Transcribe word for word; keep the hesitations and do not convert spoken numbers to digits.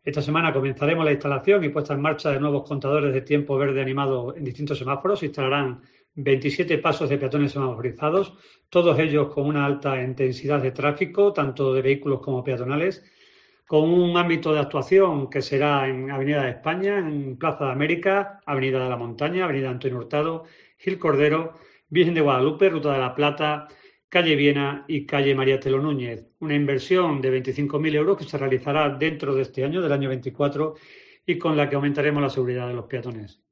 Esta semana comenzaremos la instalación y puesta en marcha de nuevos contadores de tiempo verde animado en distintos semáforos. Se instalarán veintisiete pasos de peatones semaforizados, todos ellos con una alta intensidad de tráfico, tanto de vehículos como peatonales, con un ámbito de actuación que será en Avenida de España, en Plaza de América, Avenida de la Montaña, Avenida Antonio Hurtado, Gil Cordero, Virgen de Guadalupe, Ruta de la Plata, Calle Viena y Calle María Telo Núñez. Una inversión de veinticinco mil euros que se realizará dentro de este año, del año veinticuatro, y con la que aumentaremos la seguridad de los peatones.